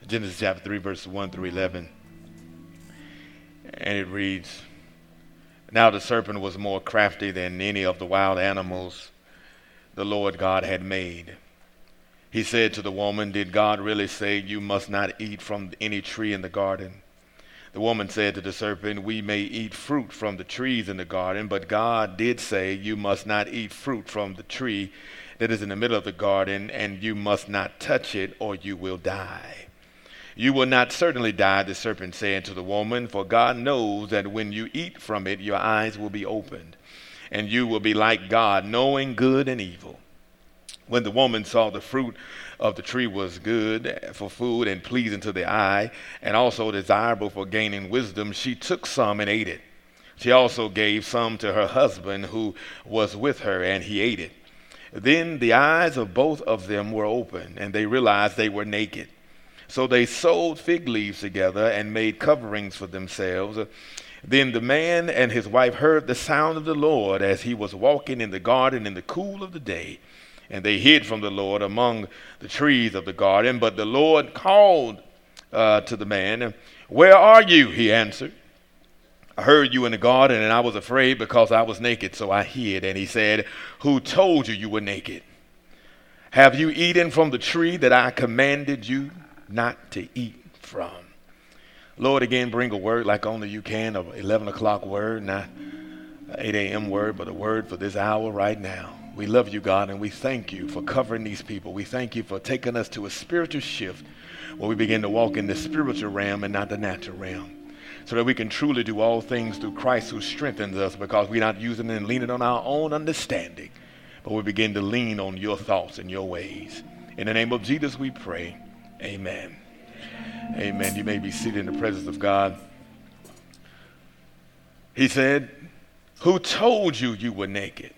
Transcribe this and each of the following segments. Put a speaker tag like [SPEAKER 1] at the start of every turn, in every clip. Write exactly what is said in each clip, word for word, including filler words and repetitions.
[SPEAKER 1] Genesis chapter three, verses one through eleven. And it reads, "Now the serpent was more crafty than any of the wild animals the Lord God had made. He said to the woman, 'Did God really say you must not eat from any tree in the garden?' The woman said to the serpent, 'We may eat fruit from the trees in the garden, but God did say you must not eat fruit from the tree that is in the middle of the garden, and you must not touch it, or you will die.' 'You will not certainly die,' the serpent said to the woman, 'for God knows that when you eat from it, your eyes will be opened, and you will be like God, knowing good and evil.' When the woman saw the fruit of the tree was good for food and pleasing to the eye, and also desirable for gaining wisdom, she took some and ate it. She also gave some to her husband who was with her, and he ate it. Then the eyes of both of them were opened, and they realized they were naked. So they sewed fig leaves together and made coverings for themselves. Then the man and his wife heard the sound of the Lord as he was walking in the garden in the cool of the day. And they hid from the Lord among the trees of the garden. But the Lord called uh, to the man. 'Where are you?' he answered. 'I heard you in the garden, and I was afraid because I was naked, so I hid.' And he said, 'Who told you you were naked? Have you eaten from the tree that I commanded you not to eat from?'" Lord, again, bring a word like only you can, an eleven o'clock word, not an eight a.m. word, but a word for this hour right now. We love you, God, and we thank you for covering these people. We thank you for taking us to a spiritual shift where we begin to walk in the spiritual realm and not the natural realm, so that we can truly do all things through Christ who strengthens us, because we're not using and leaning on our own understanding, but we begin to lean on your thoughts and your ways. In the name of Jesus we pray. Amen. Amen. You may be seated in the presence of God. He said, "Who told you you were naked?"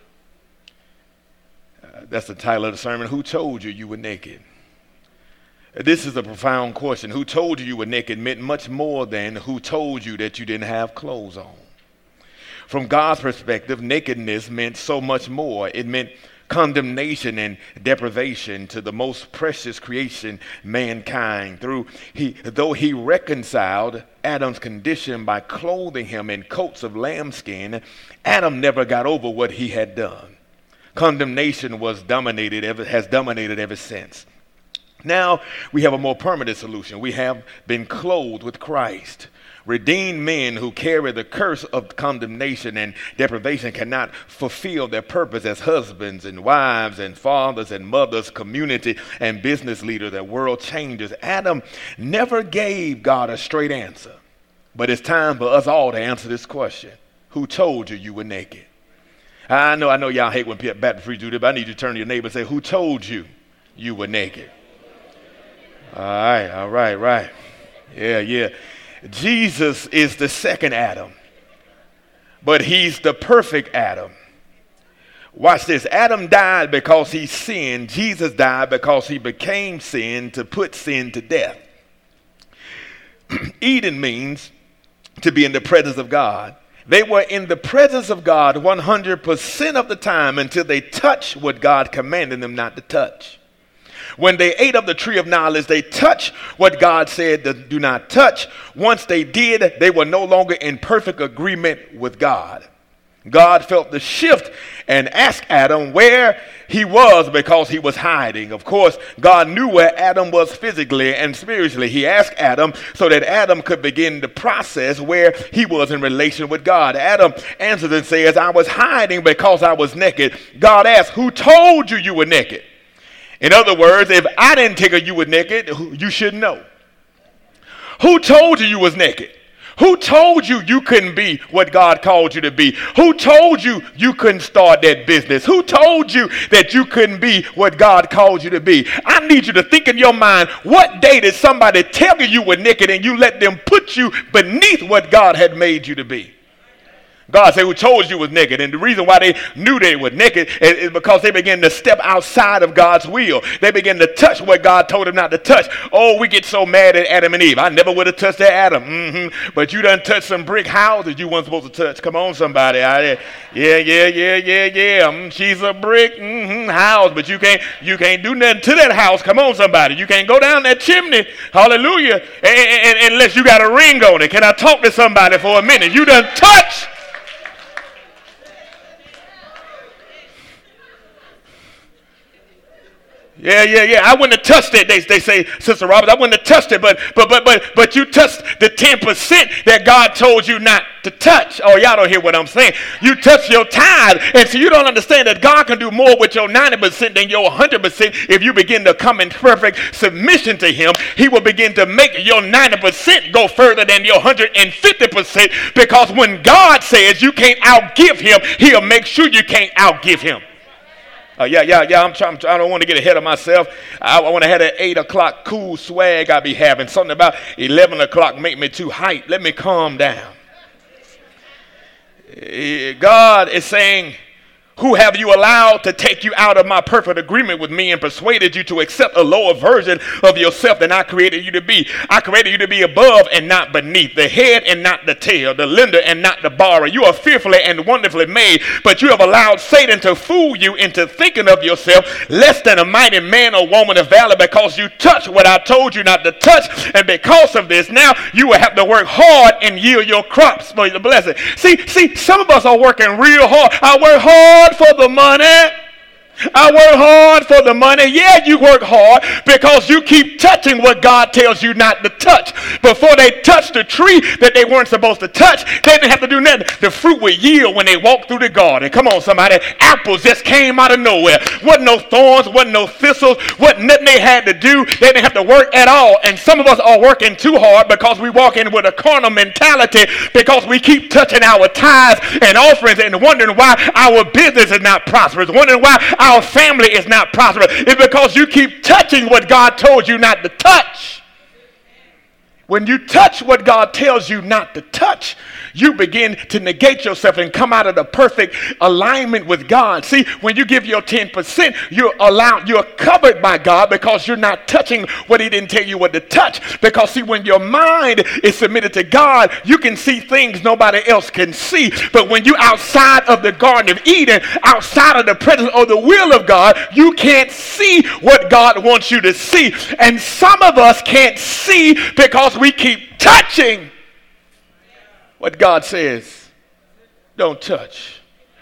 [SPEAKER 1] Uh, that's the title of the sermon. Who told you you were naked? This is a profound question. Who told you you were naked meant much more than who told you that you didn't have clothes on. From God's perspective, nakedness meant so much more. It meant condemnation and deprivation to the most precious creation, mankind. Through he, though he reconciled Adam's condition by clothing him in coats of lambskin, Adam never got over what he had done. Condemnation was dominated, ever, has dominated ever since. Now we have a more permanent solution. We have been clothed with Christ. Redeemed men who carry the curse of condemnation and deprivation cannot fulfill their purpose as husbands and wives and fathers and mothers, community and business leaders, and world changers. Adam never gave God a straight answer. But it's time for us all to answer this question. Who told you you were naked? I know, I know y'all hate when Baptist preachers do this, but I need you to turn to your neighbor and say, who told you you were naked? All right, all right, right. Yeah, yeah. Jesus is the second Adam, but he's the perfect Adam. Watch this. Adam died because he sinned. Jesus died because he became sin to put sin to death. Eden means to be in the presence of God. They were in the presence of God one hundred percent of the time until they touched what God commanded them not to touch. When they ate of the tree of knowledge, they touched what God said to do not touch. Once they did, they were no longer in perfect agreement with God. God felt the shift and asked Adam where he was because he was hiding. Of course, God knew where Adam was physically and spiritually. He asked Adam so that Adam could begin the process where he was in relation with God. Adam answers and says, I was hiding because I was naked. God asked, who told you you were naked? In other words, if I didn't tell you you were naked, you should know. Who told you you was naked? Who told you you couldn't be what God called you to be? Who told you you couldn't start that business? Who told you that you couldn't be what God called you to be? I need you to think in your mind, what day did somebody tell you you were naked and you let them put you beneath what God had made you to be? God said, who told you was naked? And the reason why they knew they were naked is, is because they began to step outside of God's will. They began to touch what God told them not to touch. Oh, we get so mad at Adam and Eve. I never would have touched that Adam. Mm-hmm. But you done touched some brick houses you weren't supposed to touch. Come on, somebody. I, yeah, yeah, yeah, yeah, yeah. Mm, she's a brick mm-hmm, house, but you can't you can't do nothing to that house. Come on, somebody. You can't go down that chimney. Hallelujah. And, and, and, unless you got a ring on it. Can I talk to somebody for a minute? You done touched. Yeah, yeah, yeah. I wouldn't have touched it. They, they say, Sister Roberts, I wouldn't have touched it, but but but but but you touched the ten percent that God told you not to touch. Oh, y'all don't hear what I'm saying. You touch your tithe, and so you don't understand that God can do more with your ninety percent than your one hundred percent. If you begin to come in perfect submission to him, he will begin to make your ninety percent go further than your one hundred fifty percent, because when God says you can't outgive him, he'll make sure you can't outgive him. Uh, yeah, yeah, yeah. I'm trying. I don't want to get ahead of myself. I, I want to have that eight o'clock cool swag I be having. Something about eleven o'clock make me too hype. Let me calm down. God is saying, who have you allowed to take you out of my perfect agreement with me and persuaded you to accept a lower version of yourself than I created you to be? I created you to be above and not beneath, the head and not the tail, the lender and not the borrower. You are fearfully and wonderfully made, but you have allowed Satan to fool you into thinking of yourself less than a mighty man or woman of valor, because you touch what I told you not to touch. And because of this, now you will have to work hard and yield your crops for the blessing. See, see, some of us are working real hard. I work hard for the money. I work hard for the money. Yeah, you work hard because you keep touching what God tells you not to touch. Before they touched the tree that they weren't supposed to touch, they didn't have to do nothing. The fruit would yield when they walked through the garden. Come on, somebody. Apples just came out of nowhere. Wasn't no thorns, wasn't no thistles, wasn't nothing they had to do. They didn't have to work at all. And some of us are working too hard because we walk in with a carnal mentality, because we keep touching our tithes and offerings and wondering why our business is not prosperous, wondering why our family is not prosperous. It's because you keep touching what God told you not to touch. When you touch what God tells you not to touch, you begin to negate yourself and come out of the perfect alignment with God. See, when you give your ten percent, you're allowed, you're covered by God, because you're not touching what he didn't tell you what to touch. Because see, when your mind is submitted to God, you can see things nobody else can see. But when you're outside of the Garden of Eden, outside of the presence or the will of God, you can't see what God wants you to see. And some of us can't see because we keep touching what God says don't touch.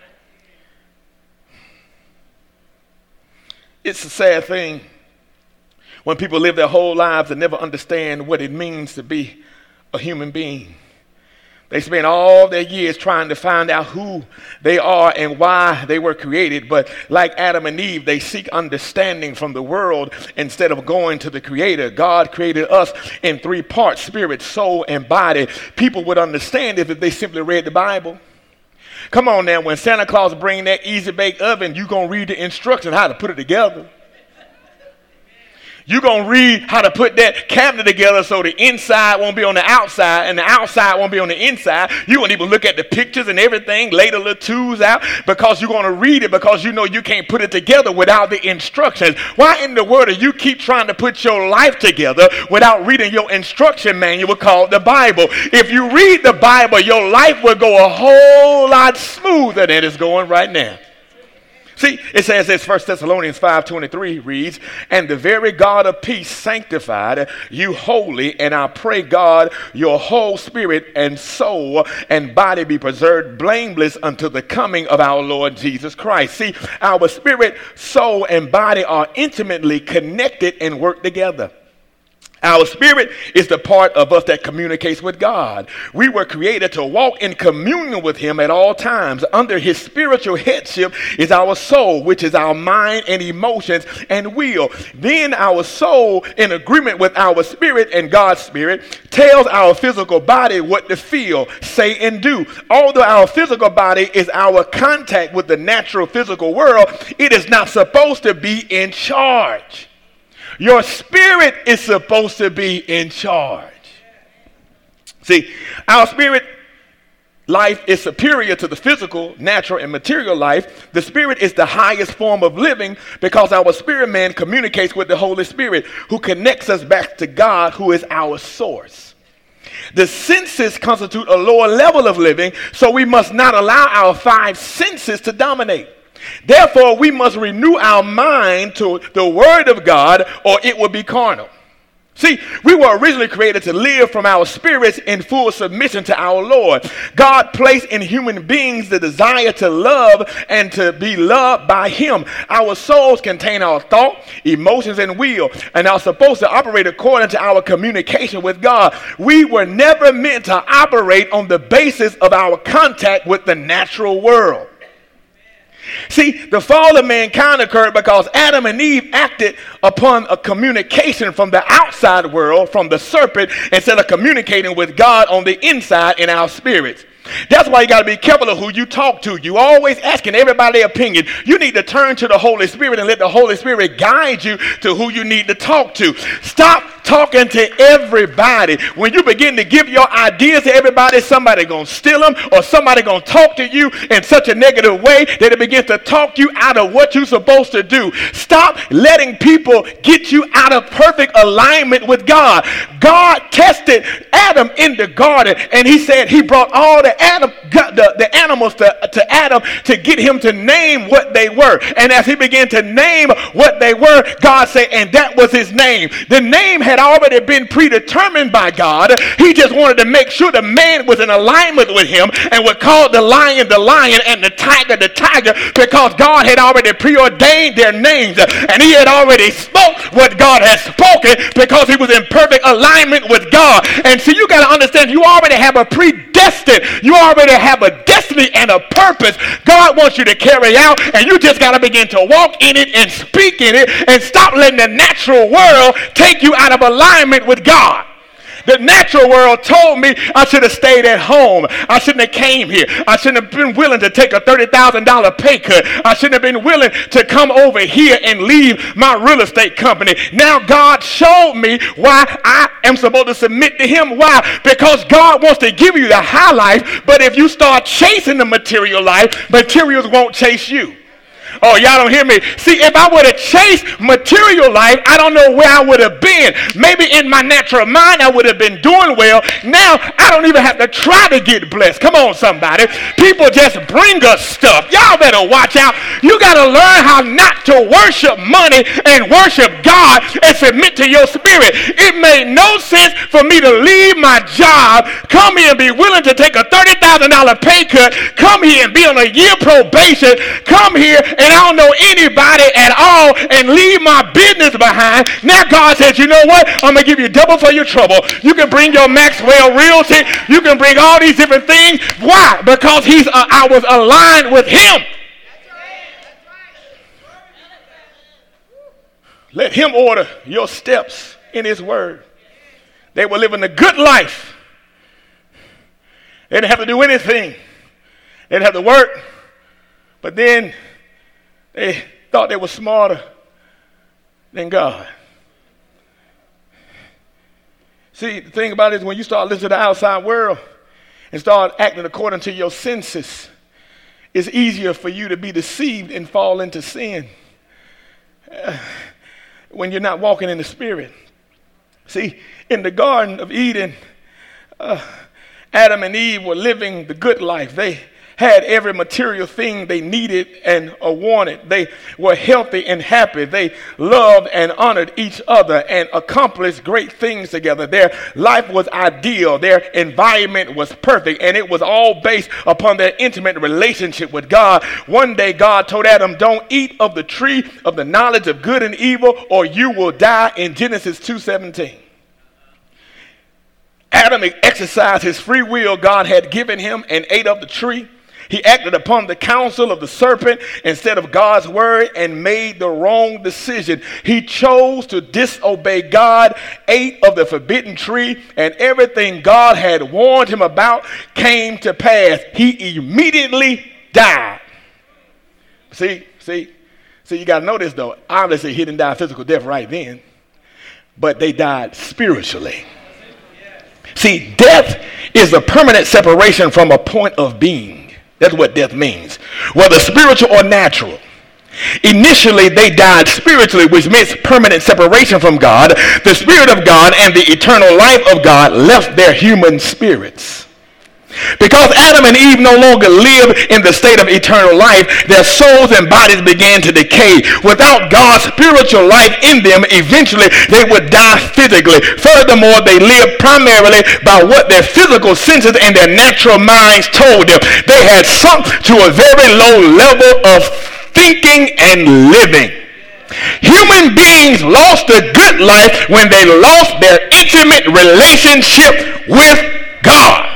[SPEAKER 1] It's a sad thing when people live their whole lives and never understand what it means to be a human being. They spend all their years trying to find out who they are and why they were created. But like Adam and Eve, they seek understanding from the world instead of going to the Creator. God created us in three parts: spirit, soul, and body. People would understand if they simply read the Bible. Come on now, when Santa Claus bring that easy bake oven, you're going to read the instructions how to put it together. You're going to read how to put that cabinet together so the inside won't be on the outside and the outside won't be on the inside. You won't even look at the pictures and everything, lay the little tools out, because you're going to read it, because you know you can't put it together without the instructions. Why in the world do you keep trying to put your life together without reading your instruction manual called the Bible? If you read the Bible, your life will go a whole lot smoother than it's going right now. See, it says this, First Thessalonians five twenty-three reads, and the very God of peace sanctified you wholly, and I pray God your whole spirit and soul and body be preserved blameless until the coming of our Lord Jesus Christ. See, our spirit, soul, and body are intimately connected and work together. Our spirit is the part of us that communicates with God. We were created to walk in communion with him at all times. Under his spiritual headship is our soul, which is our mind and emotions and will. Then our soul, in agreement with our spirit and God's spirit, tells our physical body what to feel, say, and do. Although our physical body is our contact with the natural physical world, it is not supposed to be in charge. Your spirit is supposed to be in charge. See, our spirit life is superior to the physical, natural, and material life, the spirit is the highest form of living because our spirit man communicates with the Holy Spirit, who connects us back to God, who is our source. The senses constitute a lower level of living, so we must not allow our five senses to dominate. Therefore, we must renew our mind to the Word of God, or it will be carnal. See, we were originally created to live from our spirits in full submission to our Lord. God placed in human beings the desire to love and to be loved by Him. Our souls contain our thought, emotions, and will, and are supposed to operate according to our communication with God. We were never meant to operate on the basis of our contact with the natural world. See, the fall of mankind occurred because Adam and Eve acted upon a communication from the outside world, from the serpent, instead of communicating with God on the inside in our spirits. That's why you got to be careful of who you talk to. You always asking everybody their opinion. You need to turn to the Holy Spirit and let the Holy Spirit guide you to who you need to talk to. Stop talking to everybody. When you begin to give your ideas to everybody, somebody going to steal them, or somebody going to talk to you in such a negative way that it begins to talk you out of what you're supposed to do. Stop letting people get you out of perfect alignment with God. God tested Adam in the garden, and he said he brought all the Adam, the, the animals to, to Adam to get him to name what they were. And as he began to name what they were, God said, and that was his name. The name had already been predetermined by God. He just wanted to make sure the man was in alignment with him and would call the lion the lion and the tiger the tiger, because God had already preordained their names, and he had already spoke what God had spoken because he was in perfect alignment with God. And so you got to understand, you already have a predestined, you already have a destiny and a purpose God wants you to carry out, and you just got to begin to walk in it and speak in it and stop letting the natural world take you out of alignment with God. The natural world told me I should have stayed at home. I shouldn't have came here. I shouldn't have been willing to take a thirty thousand dollars pay cut. I shouldn't have been willing to come over here and leave my real estate company. Now God showed me why I am supposed to submit to him. Why? Because God wants to give you the high life, but if you start chasing the material life, materials won't chase you. Oh, y'all don't hear me. See, if I would have chased material life, I don't know where I would have been. Maybe in my natural mind, I would have been doing well. Now, I don't even have to try to get blessed. Come on, somebody. People just bring us stuff. Y'all better watch out. You got to learn how not to worship money and worship God and submit to your spirit. It made no sense for me to leave my job, come here and be willing to take a thirty thousand dollars pay cut, come here and be on a year probation, come here and and I don't know anybody at all and leave my business behind. Now God says, you know what? I'm going to give you double for your trouble. You can bring your Maxwell Realty. You can bring all these different things. Why? Because he's uh, I was aligned with him. Let him order your steps in his word. They were living a good life. They didn't have to do anything. They didn't have to work. But then they thought they were smarter than God. See, the thing about it is when you start listening to the outside world and start acting according to your senses, it's easier for you to be deceived and fall into sin uh, when you're not walking in the Spirit. See, in the Garden of Eden, uh, Adam and Eve were living the good life. They had every material thing they needed and wanted. They were healthy and happy. They loved and honored each other and accomplished great things together. Their life was ideal. Their environment was perfect, and it was all based upon their intimate relationship with God. One day God told Adam, don't eat of the tree of the knowledge of good and evil, or you will die, in Genesis two seventeen. Adam exercised his free will God had given him and ate of the tree. He acted upon the counsel of the serpent instead of God's word and made the wrong decision. He chose to disobey God, ate of the forbidden tree, and everything God had warned him about came to pass. He immediately died. See, see, see, you got to know this though. Obviously, he didn't die physical death right then, but they died spiritually.
[SPEAKER 2] See, death is a permanent separation from a point of being. That's what death means, whether spiritual or natural. Initially, they died spiritually, which means permanent separation from God. The Spirit of God and the eternal life of God left their human spirits. Because Adam and Eve no longer lived in the state of eternal life, their souls and bodies began to decay. Without God's spiritual life in them, eventually they would die physically. Furthermore, they lived primarily by what their physical senses and their natural minds told them. They had sunk to a very low level of thinking and living. Human beings lost the good life when they lost their intimate relationship with God.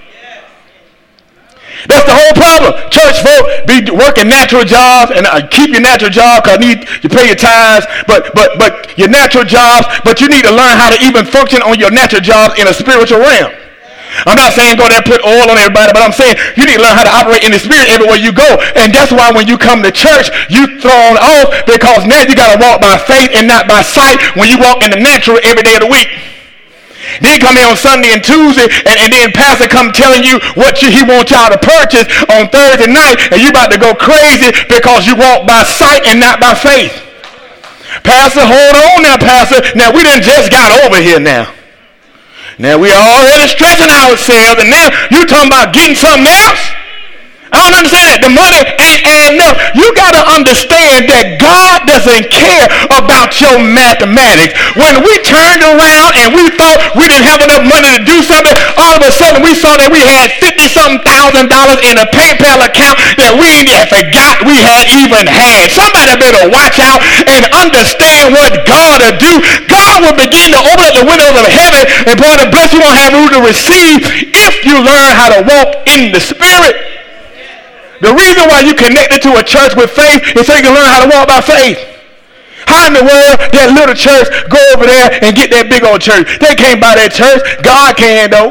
[SPEAKER 2] That's the whole problem. Church folk be working natural jobs, and uh, keep your natural job because need you pay your tithes, but but but your natural jobs, but you need to learn how to even function on your natural jobs in a spiritual realm. I'm not saying go there and put oil on everybody, but I'm saying you need to learn how to operate in the spirit everywhere you go. And that's why when you come to church, you thrown off because now you got to walk by faith and not by sight when you walk in the natural every day of the week. Then you come here on Sunday and Tuesday, and, and then pastor come telling you what you, he wants y'all to purchase on Thursday night, and you about to go crazy because you walk by sight and not by faith. Pastor, hold on now, pastor. Now, we done just got over here now. Now, we already stretching ourselves, and now you talking about getting something else? I don't understand that. The money ain't adding up. You got to understand that God doesn't care about your mathematics. When we turned around and we thought we didn't have enough money to do something, all of a sudden we saw that we had fifty-something thousand dollars in a PayPal account that we ain't forgot we had even had. Somebody better watch out and understand what God will do. God will begin to open up the windows of heaven and pour the blessing you won't have room to receive if you learn how to walk in the Spirit. The reason why you connected to a church with faith is so you can learn how to walk by faith. How in the world that little church go over there and get that big old church? They can't buy that church. God can, though.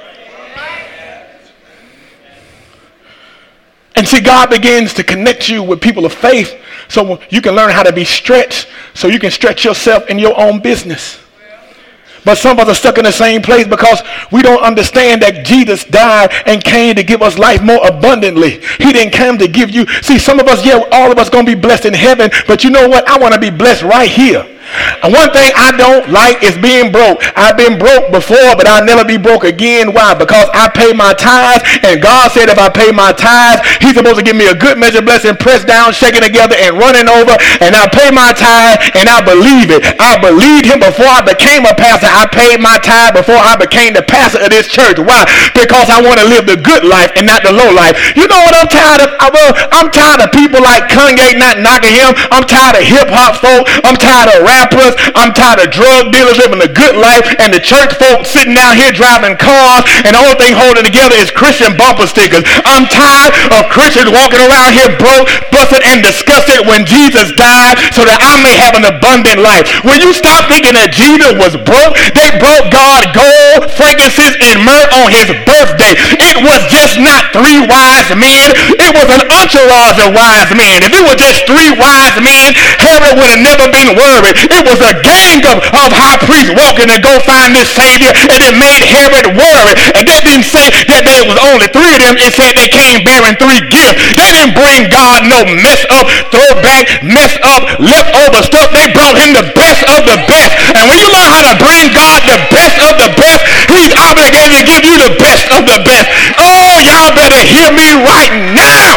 [SPEAKER 2] And see, God begins to connect you with people of faith so you can learn how to be stretched so you can stretch yourself in your own business. But some of us are stuck in the same place because we don't understand that Jesus died and came to give us life more abundantly. He didn't come to give you. See, some of us, yeah, all of us going to be blessed in heaven. But you know what? I want to be blessed right here. And one thing I don't like is being broke. I've been broke before, but I'll never be broke again. Why? Because I pay my tithes, and God said if I pay my tithes, he's supposed to give me a good measure blessing, pressed down, shaken together, and running over. And I pay my tithe, and I believe it. I believed him before I became a pastor. I paid my tithe before I became the pastor of this church. Why? Because I want to live the good life and not the low life. You know what I'm tired of? I'm tired of people like Kanye not knocking him. I'm tired of hip-hop folk. I'm tired of rap. I'm tired of drug dealers living a good life and the church folks sitting down here driving cars and the only thing holding together is Christian bumper stickers. I'm tired of Christians walking around here broke, busted, and disgusted when Jesus died so that I may have an abundant life. When you stop thinking that Jesus was broke, they brought God gold, frankincense, and myrrh on his birthday. It was just not three wise men. It was an entourage of wise men. If it was just three wise men, Herod would have never been worried. It was a gang of, of high priests walking to go find this Savior, and it made Herod worry. And that didn't say that there was only three of them. It said they came bearing three gifts. They didn't bring God no mess up, throwback, mess up, leftover stuff. They brought him the best of the best. And when you learn how to bring God the best of the best, he's obligated to give you the best of the best. Oh, y'all better hear me right now.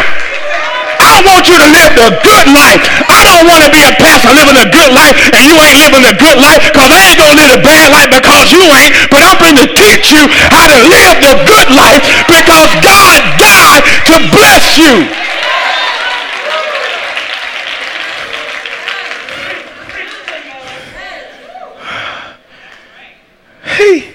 [SPEAKER 2] I want you to live the good life. I don't want to be a pastor living a good life and you ain't living a good life, because I ain't going to live a bad life because you ain't. But I'm going to teach you how to live the good life because God died to bless you. Hey,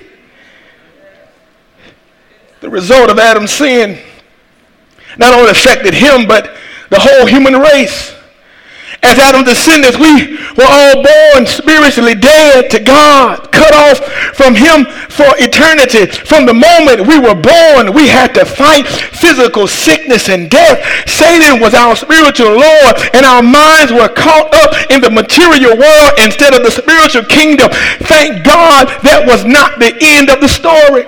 [SPEAKER 2] the result of Adam's sin not only affected him, but the whole human race. As Adam's descendants, we were all born spiritually dead to God, cut off from him for eternity. From the moment we were born, we had to fight physical sickness and death. Satan was our spiritual Lord, and our minds were caught up in the material world instead of the spiritual kingdom. Thank God that was not the end of the story.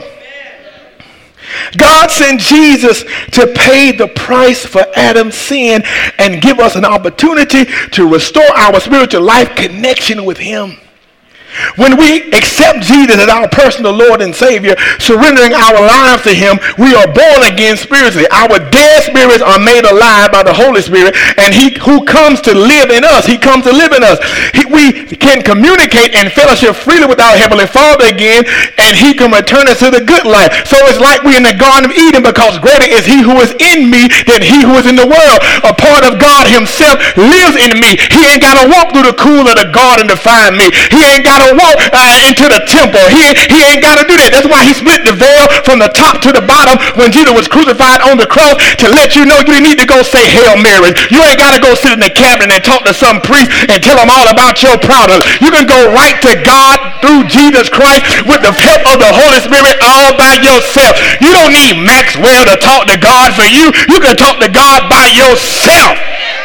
[SPEAKER 2] God sent Jesus to pay the price for Adam's sin and give us an opportunity to restore our spiritual life connection with him. When we accept Jesus as our personal Lord and Savior, surrendering our lives to him, we are born again spiritually. Our dead spirits are made alive by the Holy Spirit, and he who comes to live in us, he comes to live in us. He, we can communicate and fellowship freely with our Heavenly Father again, and he can return us to the good life. So it's like we're in the Garden of Eden, because greater is he who is in me than he who is in the world. A part of God himself lives in me. He ain't got to walk through the cool of the garden to find me. He ain't got to walk uh, into the temple. He, he ain't got to do that. That's why he split the veil from the top to the bottom when Jesus was crucified on the cross, to let you know you need to go say Hail Mary. You ain't got to go sit in the cabinet and talk to some priest and tell him all about your problems. You can go right to God through Jesus Christ with the help of the Holy Spirit all by yourself. You don't need Maxwell to talk to God for you. You can talk to God by yourself.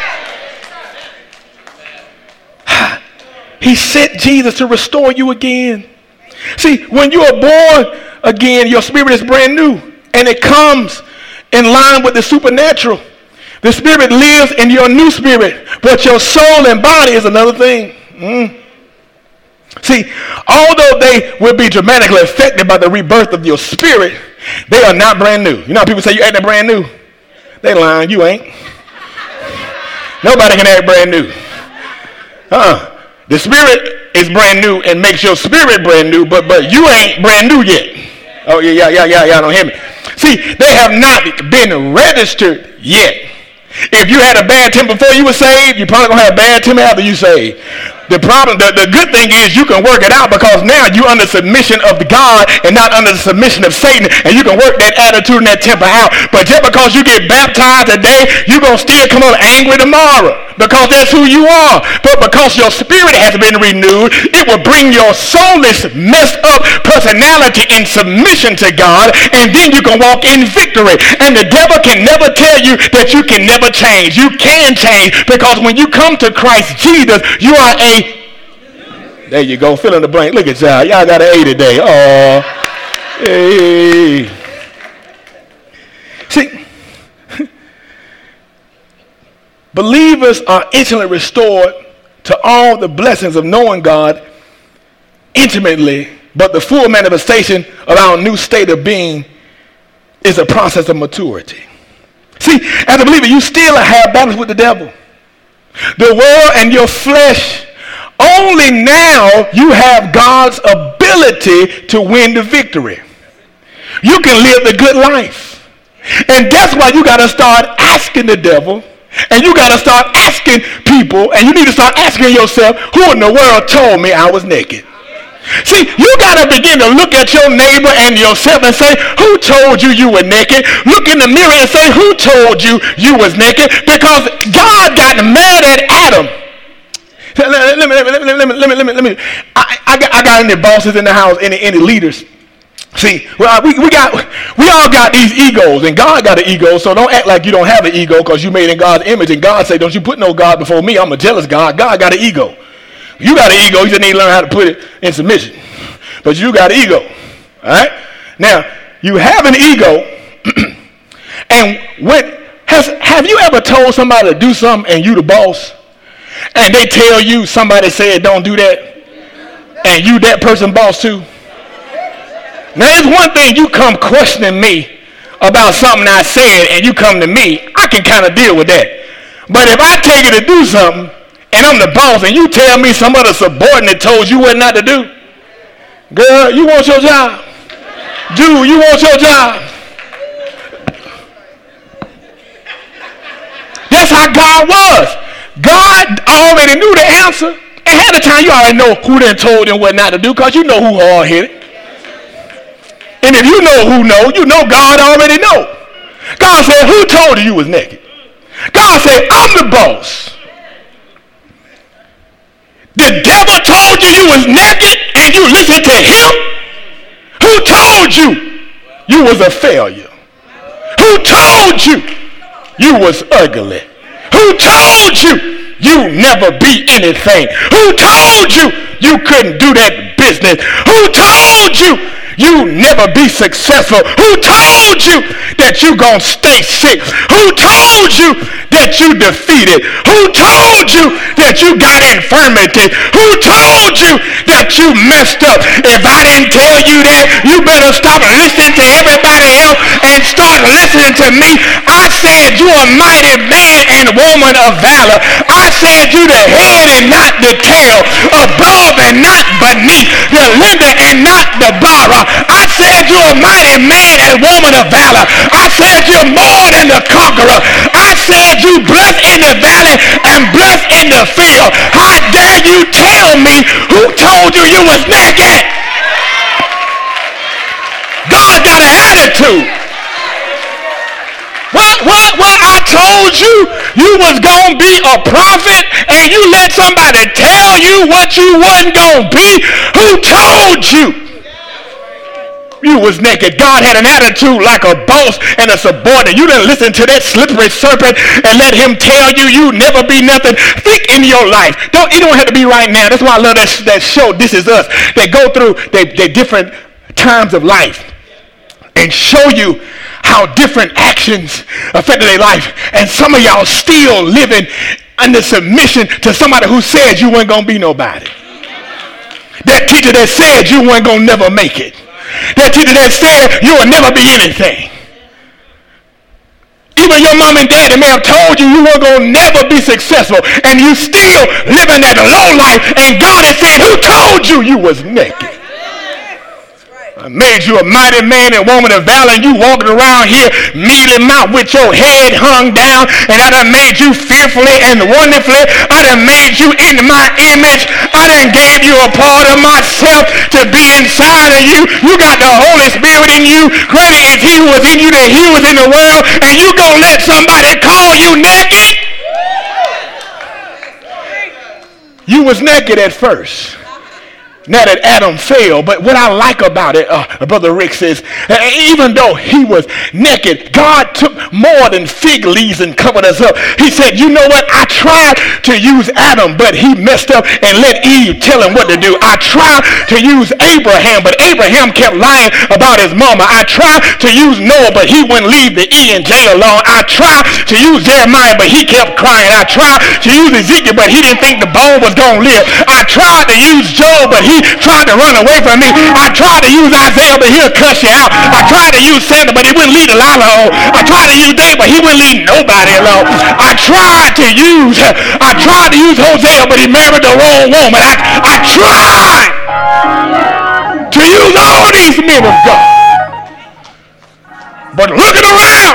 [SPEAKER 2] He sent Jesus to restore you again. See, when you are born again, your spirit is brand new, and it comes in line with the supernatural. The spirit lives in your new spirit, but your soul and body is another thing. Mm. See, although they will be dramatically affected by the rebirth of your spirit, they are not brand new. You know how people say you ain't brand new? They lying, you ain't. Nobody can act brand new. Uh-uh. The spirit is brand new and makes your spirit brand new, but but you ain't brand new yet. Oh, yeah, yeah, yeah, yeah, yeah, don't hear me. See, they have not been registered yet. If you had a bad temper before you were saved, you're probably going to have a bad temper after you saved. The problem, the, the good thing is you can work it out, because now you're under submission of God and not under the submission of Satan, and you can work that attitude and that temper out. But just because you get baptized today, you're going to still come up angry tomorrow, because that's who you are. But because your spirit has been renewed, it will bring your soulless, messed up personality in submission to God, and then you can walk in victory. And the devil can never tell you that you can never change. You can change, because when you come to Christ Jesus, you are a There you go, fill in the blank. Look at y'all. Y'all got an A today. Oh, hey. See, believers are instantly restored to all the blessings of knowing God intimately, but the full manifestation of our new state of being is a process of maturity. See, as a believer, you still have battles with the devil, the world, and your flesh. Only now you have God's ability to win the victory. You can live the good life. And that's why you got to start asking the devil, and you got to start asking people, and you need to start asking yourself, who in the world told me I was naked? See, you got to begin to look at your neighbor and yourself and say, who told you you were naked? Look in the mirror and say, who told you you was naked? Because God got mad at Adam. Let me, let me, let me, let me, let me, let me, let me. I, I, got, I got any bosses in the house, any, any leaders. See, well, we, we got, we all got these egos, and God got an ego, so don't act like you don't have an ego because you made in God's image, and God say, don't you put no God before me, I'm a jealous God. God got an ego. You got an ego, you just need to learn how to put it in submission. But you got an ego, all right? Now, you have an ego, and when, has, have you ever told somebody to do something and you the boss? And they tell you somebody said don't do that, and you that person boss too? Now it's one thing you come questioning me about something I said and you come to me, I can kind of deal with that. But if I take you to do something and I'm the boss and you tell me some other subordinate told you what not to do, girl, you want your job? Dude, you want your job? That's how God was. God already knew the answer. Ahead of time, you already know who done told them what not to do, because you know who hard-headed. And if you know who know, you know God already know. God said, who told you you was naked? God said, I'm the boss. The devil told you you was naked and you listened to him? Who told you you was a failure? Who told you you was ugly? Who told you you never be anything? Who told you you couldn't do that business? Who told you you never be successful? Who told you that you gonna stay sick? Who told you that you defeated? Who told you that you got infirmity? Who told you that you messed up? If I didn't tell you that, you better stop listening to everybody else and start listening to me. I said you a mighty man and woman of valor. I said you the head and not the tail, above and not beneath, the lender and not the borrower. I said you're a mighty man and woman of valor. I said you're more than a conqueror. I said you blessed in the valley and blessed in the field. How dare you tell me who told you you was naked? God got an attitude. What, what, what I told you you was going to be a prophet and you let somebody tell you what you wasn't going to be? Who told you you was naked? God had an attitude like a boss and a subordinate. You didn't listen to that slippery serpent and let him tell you you never be nothing. Think in your life. Don't, it don't have to be right now. That's why I love that, that show, This Is Us. They go through their they different times of life and show you how different actions affected their life. And some of y'all still living under submission to somebody who said you weren't going to be nobody. That teacher that said you weren't going to never make it. That teacher that said you will never be anything. Even your mom and daddy may have told you you weren't going to never be successful, and you still living that low life, and God is saying, who told you you was naked? I made you a mighty man and woman of valor, and you walking around here mealy mouth with your head hung down, and I done made you fearfully and wonderfully. I done made you in my image. I done gave you a part of myself to be inside of you. You got the Holy Spirit in you. Greater is he who was in you than he was in the world, and you gonna let somebody call you naked? You was naked at first. Now that Adam fell, but what I like about it, uh, Brother Rick says, uh, even though he was naked, God took more than fig leaves and covered us up. He said, you know what? I tried to use Adam, but he messed up and let Eve tell him what to do. I tried to use Abraham, but Abraham kept lying about his mama. I tried to use Noah, but he wouldn't leave the E and J alone. I tried to use Jeremiah, but he kept crying. I tried to use Ezekiel, but he didn't think the bone was going to live. I tried to use Job, but he tried to run away from me. I tried to use Isaiah, but he'll cuss you out. I tried to use Sandra, but he wouldn't leave Delilah alone. I tried to use David, but he wouldn't leave nobody alone. I tried to use, I tried to use Hosea, but he married the wrong woman. I, I tried to use all these men of God. But looking around,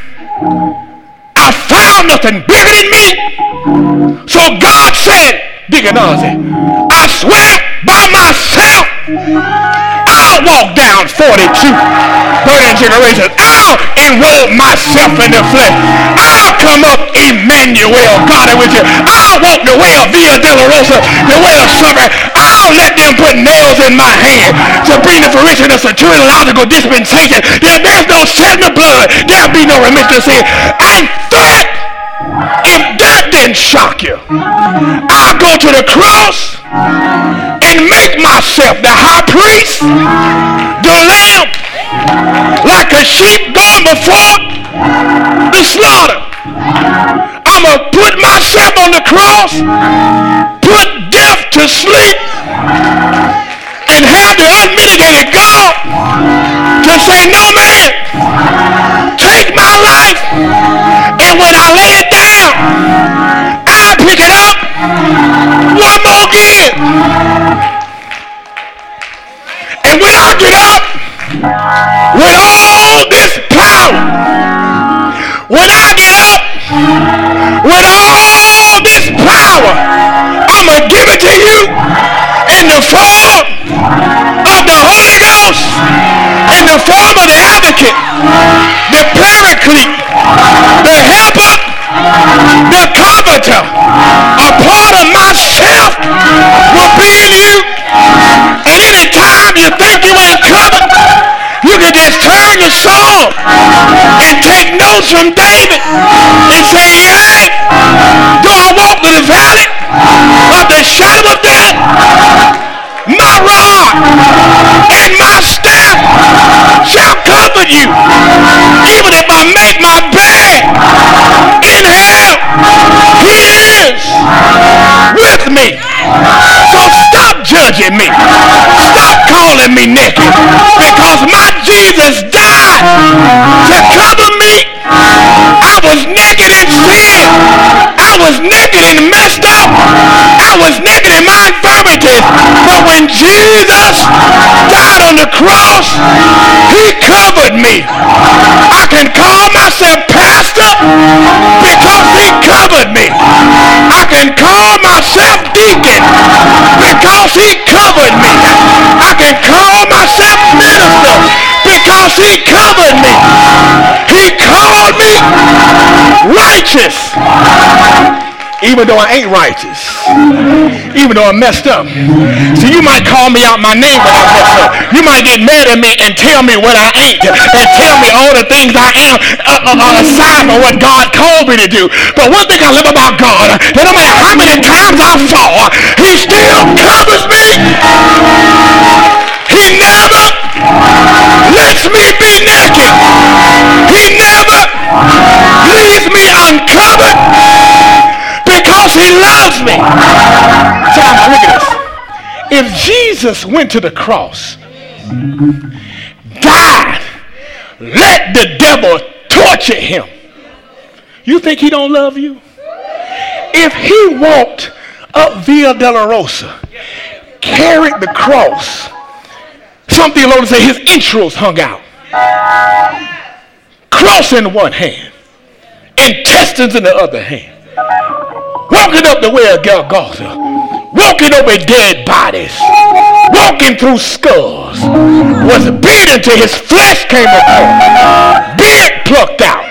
[SPEAKER 2] I found nothing bigger than me. So God said, Deacon Ozzie, I swear by myself, I'll walk down forty-two burning generations. I'll enroll myself in the flesh. I'll come up Emmanuel, God is with you. I'll walk the way of Via Dolorosa, the way of suffering. I'll let them put nails in my hand to bring the fruition of soteriological dispensation. There, there's no shedding of blood. There'll be no remission of sin. And threat, if that didn't shock you, I'll go to the cross and make myself the high priest, the lamb, like a sheep going before the slaughter. I'm going to put myself on the cross, put death to sleep, and have the unmitigated God to say, no man, take my life, and when I lay it down, I pick it up one more again. And when I get up with all this power, when I get up with all this power, I'm going to give it to you in the form of the Holy Ghost, in the form of the advocate, the paraclete, the helper, the comforter, a part of myself learn the song and take notes from David and say, yeah, though I walk through the valley of the shadow of death, my rod and my staff shall comfort you. Even if I make my bed in hell, he is with me. So stop judging me. Stop calling me naked. Because my Jesus died to cover me. I was naked in sin. I was naked and messed up. I was naked in my infirmities. But when Jesus died on the cross, he covered me. I can call myself pastor because he covered me. I can call myself deacon because he covered me. I can call myself minister because he covered me. He called me righteous. Even though I ain't righteous. Even though I messed up. So you might call me out my name when I mess up. You might get mad at me and tell me what I ain't. And tell me all the things I am uh, uh, aside from what God called me to do. But one thing I love about God, that no matter how many times I fall, he still covers me. He never lets me be naked. He never leaves me uncovered. Because he loves me. Now, look at this. If Jesus went to the cross, died, let the devil torture him, you think he don't love you? If he walked up Via Dolorosa, carried the cross, some theologians say his entrails hung out, cross in one hand, intestines in the other hand, walking up the way of Golgotha, walking over dead bodies, walking through skulls, was beaten till his flesh came apart, beard plucked out,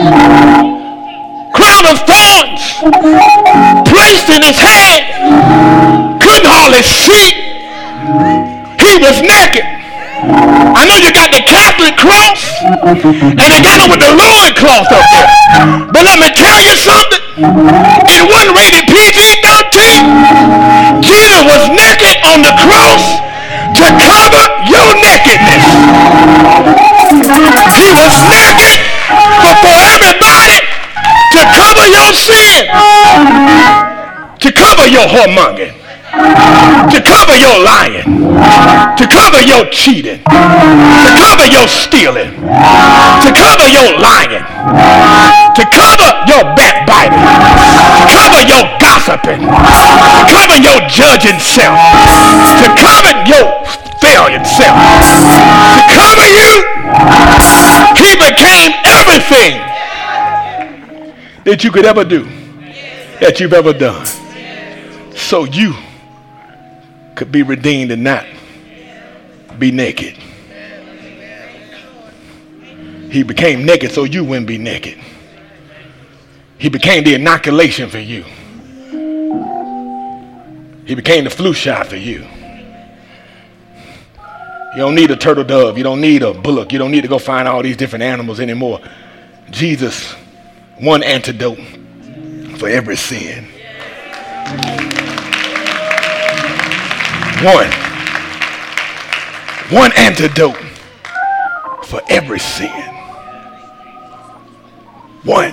[SPEAKER 2] crown of thorns placed in his head, couldn't hardly see, he was naked. I know you got the Catholic cross and they got it with the loincloth up there. But let me tell you something. It wasn't rated P G thirteen. Jesus was naked on the cross to cover your nakedness. He was naked before everybody to cover your sin, to cover your whoremongering, to cover your lying, to cover your cheating, to cover your stealing, to cover your lying, to cover your backbiting, to cover your gossiping, to cover your judging self, to cover your failing self, to cover you. He became everything that you could ever do, that you've ever done. So you could be redeemed and not be naked. He became naked so you wouldn't be naked. He became the inoculation for you. He became the flu shot for you. You don't need a turtle dove. You don't need a bullock. You don't need to go find all these different animals anymore. Jesus, one antidote for every sin. One. One antidote for every sin. One.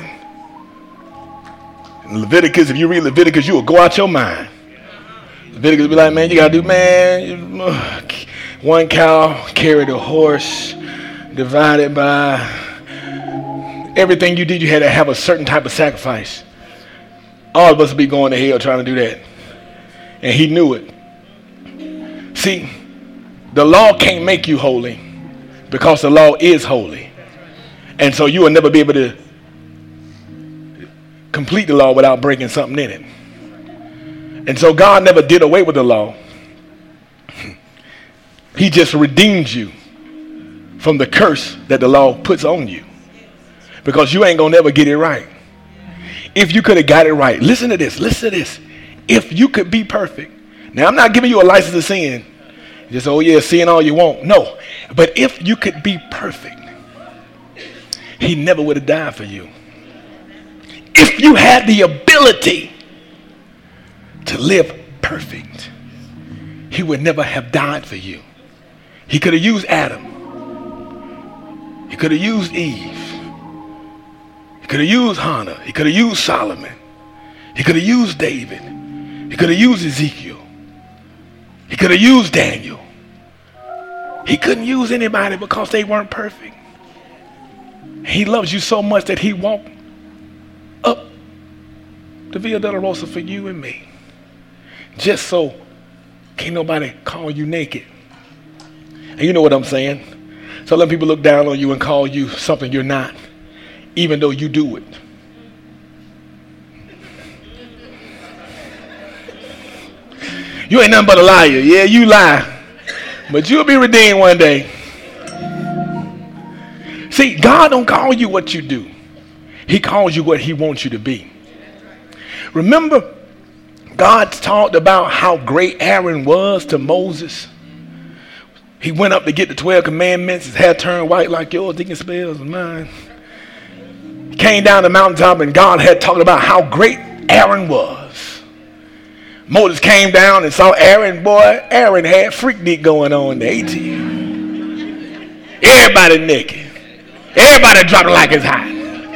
[SPEAKER 2] In Leviticus, if you read Leviticus, you will go out your mind. Leviticus will be like, man, you got to do, man, one cow carried a horse, divided by everything you did, you had to have a certain type of sacrifice. All of us would be going to hell trying to do that. And he knew it. See, the law can't make you holy because the law is holy. And so you will never be able to complete the law without breaking something in it. And so God never did away with the law. He just redeemed you from the curse that the law puts on you. Because you ain't going to never get it right. If you could have got it right. Listen to this. Listen to this. If you could be perfect. Now, I'm not giving you a license to sin. Just, oh, yeah, sin all you want. No. But if you could be perfect, he never would have died for you. If you had the ability to live perfect, he would never have died for you. He could have used Adam. He could have used Eve. He could have used Hannah. He could have used Solomon. He could have used David. He could have used Ezekiel. He could have used Daniel. He couldn't use anybody because they weren't perfect. He loves you so much that he walked up the Via Dolorosa for you and me. Just so can't nobody call you naked. And you know what I'm saying? So let people look down on you and call you something you're not, even though you do it. You ain't nothing but a liar. Yeah, you lie. But you'll be redeemed one day. See, God don't call you what you do. He calls you what he wants you to be. Remember, God talked about how great Aaron was to Moses. He went up to get the twelve commandments. His hair turned white like yours. Deacon Spells and mine. He came down the mountaintop and God had talked about how great Aaron was. Moses came down and saw Aaron. Boy, Aaron had freaknik going on the A T M. Everybody naked. Everybody dropping like it's hot.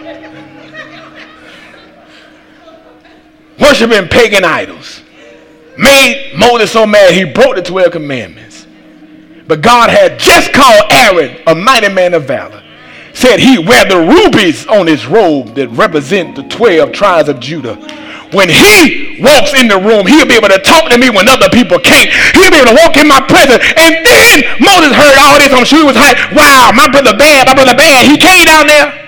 [SPEAKER 2] Worshiping pagan idols. Made Moses so mad he broke the twelve commandments. But God had just called Aaron a mighty man of valor. Said he wear the rubies on his robe that represent the twelve tribes of Judah. When he walks in the room, he'll be able to talk to me when other people can't. He'll be able to walk in my presence. And then Moses heard all this. I'm sure he was like, wow, my brother bad, my brother bad. He came down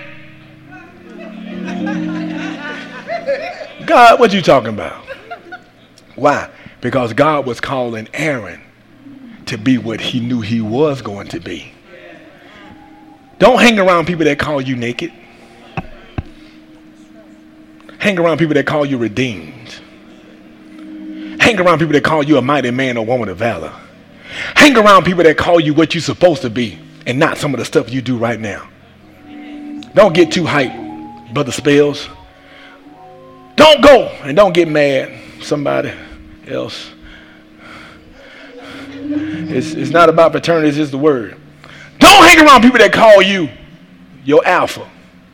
[SPEAKER 2] there. God, what you talking about? Why? Because God was calling Aaron to be what he knew he was going to be. Don't hang around people that call you naked. Hang around people that call you redeemed. Hang around people that call you a mighty man or woman of valor. Hang around people that call you what you're supposed to be and not some of the stuff you do right now. Don't get too hyped, Brother Spells. Don't go and don't get mad. Somebody else. It's, it's not about paternity, it's just the word. Don't hang around people that call you your alpha.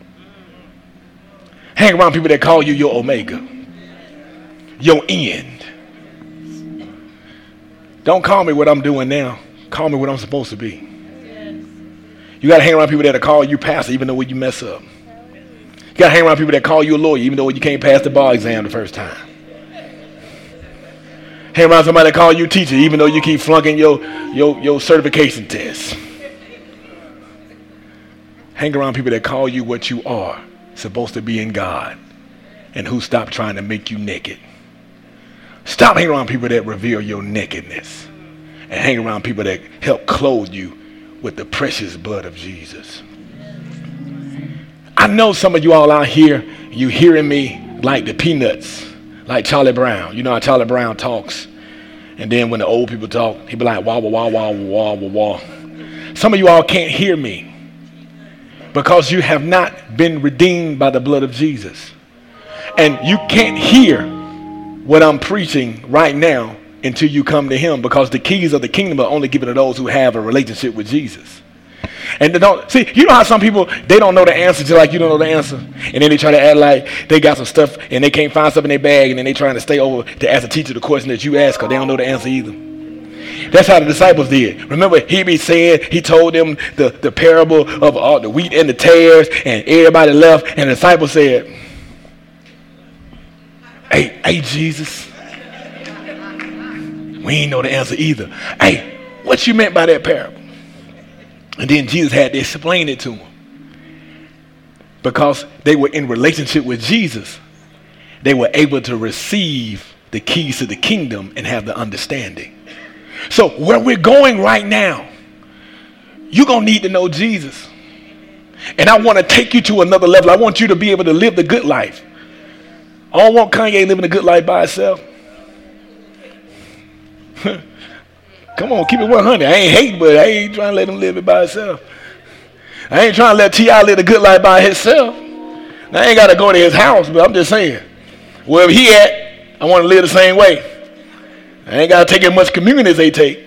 [SPEAKER 2] Hang around people that call you your omega, your end. Don't call me what I'm doing now. Call me what I'm supposed to be. You got to hang around people that call you pastor even though you mess up. You got to hang around people that call you a lawyer even though you can't pass the bar exam the first time. Hang around somebody that call you teacher even though you keep flunking your, your, your certification tests. Hang around people that call you what you are supposed to be in God and who stop trying to make you naked. Stop hanging around people that reveal your nakedness and hang around people that help clothe you with the precious blood of Jesus. I know some of you all out here, you hearing me like the Peanuts, like Charlie Brown. You know how Charlie Brown talks. And then when the old people talk, he be like, wah, wah, wah, wah, wah, wah, wah. Some of you all can't hear me because you have not been redeemed by the blood of Jesus. And you can't hear what I'm preaching right now until you come to him, because the keys of the kingdom are only given to those who have a relationship with Jesus. And they don't see, you know how some people, they don't know the answer just like you don't know the answer. And then they try to act like they got some stuff and they can't find stuff in their bag, and then they trying to stay over to ask the teacher the question that you asked because they don't know the answer either. That's how the disciples did. Remember, he be saying, he told them the, the parable of uh, the wheat and the tares, and everybody left, and the disciples said, hey, hey, Jesus, we ain't know the answer either. Hey, what you meant by that parable? And then Jesus had to explain it to them. Because they were in relationship with Jesus, they were able to receive the keys to the kingdom and have the understanding. So where we're going right now, you're going to need to know Jesus. And I want to take you to another level. I want you to be able to live the good life. I don't want Kanye living a good life by himself. Come on, keep it one hundred. I ain't hating, but I ain't trying to let him live it by himself. I ain't trying to let T I live the good life by himself. Now, I ain't got to go to his house, but I'm just saying, wherever he at, I want to live the same way. I ain't got to take as much communion as they take.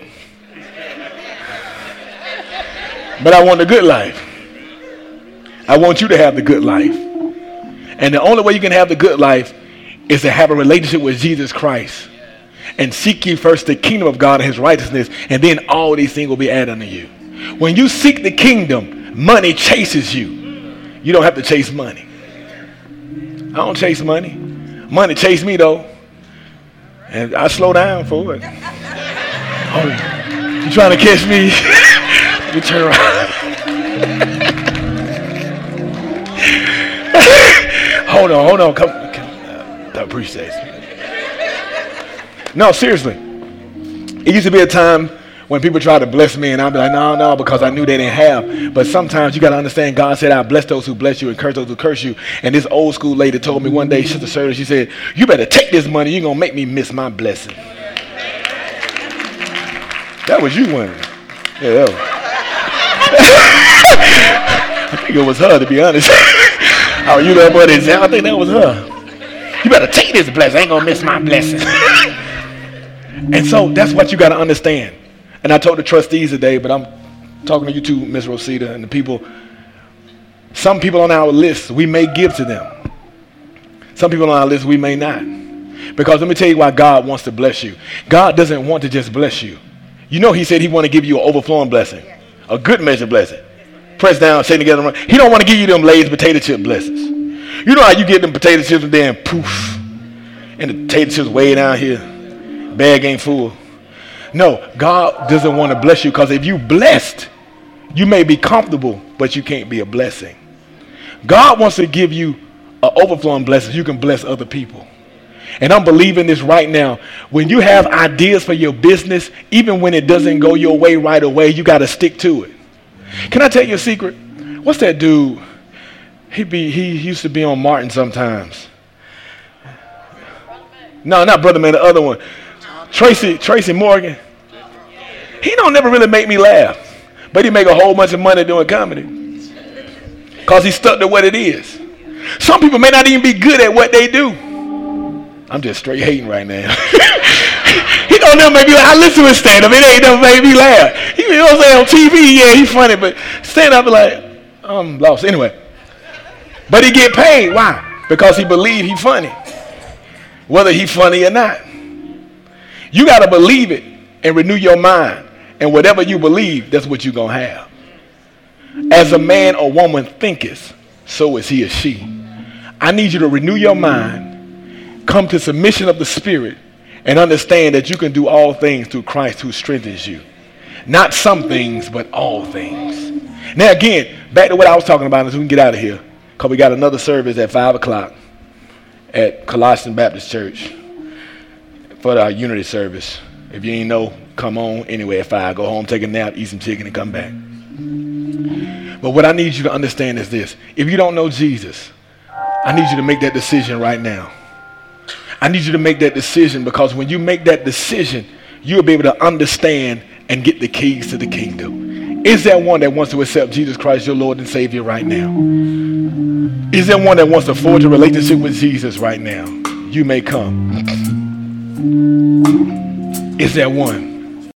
[SPEAKER 2] But I want the good life. I want you to have the good life. And the only way you can have the good life is to have a relationship with Jesus Christ. And seek ye first the kingdom of God and his righteousness, and then all these things will be added unto you. When you seek the kingdom, money chases you. You don't have to chase money. I don't chase money. Money chase me though. And I slow down for it. Oh, you trying to catch me? Let me turn around. hold on, hold on. Come, come. I appreciate it. No, seriously. It used to be a time when people tried to bless me, and I'd be like, no, no, because I knew they didn't have. But sometimes you got to understand, God said, I bless those who bless you and curse those who curse you. And this old school lady told me one day, Sister Serta, she said, you better take this money. You're going to make me miss my blessing. That was you, wasn't it? Yeah, that was. I think it was her, to be honest. Oh, you that buddy? I think that was her. You better take this blessing. I ain't going to miss my blessing. And so that's what you got to understand. And I told the trustees today, but I'm talking to you too, Miss Rosita, and the people. Some people on our list, we may give to them. Some people on our list, we may not. Because let me tell you why God wants to bless you. God doesn't want to just bless you. You know he said he want to give you an overflowing blessing. A good measure blessing. Press down, shaking together. He don't want to give you them Lay's potato chip blessings. You know how you get them potato chips and then poof. And the potato chips way down here. Bag ain't full. No, God doesn't want to bless you, because if you blessed, you may be comfortable, but you can't be a blessing. God wants to give you an overflowing blessing. You can bless other people. And I'm believing this right now. When you have ideas for your business, even when it doesn't go your way right away, you got to stick to it. Can I tell you a secret? What's that dude? He be he used to be on Martin sometimes. No, not Brother Man, the other one. Tracy, Tracy Morgan. He don't never really make me laugh, but he make a whole bunch of money doing comedy because he stuck to what it is. Some people may not even be good at what they do. I'm just straight hating right now. He don't never make me laugh. I listen to his stand up. It ain't never made me laugh. He, you know what I'm saying? On T V, yeah, he's funny, but stand up like, I'm lost. Anyway. But he get paid. Why? Because he believe he funny. Whether he funny or not. You got to believe it and renew your mind. And whatever you believe, that's what you're going to have. As a man or woman thinketh, so is he or she. I need you to renew your mind, come to submission of the Spirit, and understand that you can do all things through Christ who strengthens you. Not some things, but all things. Now again, back to what I was talking about as we can get out of here, because we got another service at five o'clock at Colossian Baptist Church for our unity service. If you ain't know, come on anyway at five. Go home, take a nap, eat some chicken, and come back. But what I need you to understand is this. If you don't know Jesus, I need you to make that decision right now. I need you to make that decision, because when you make that decision, you'll be able to understand and get the keys to the kingdom. Is there one that wants to accept Jesus Christ, your Lord and Savior, right now? Is there one that wants to forge a relationship with Jesus right now? You may come. Is there one?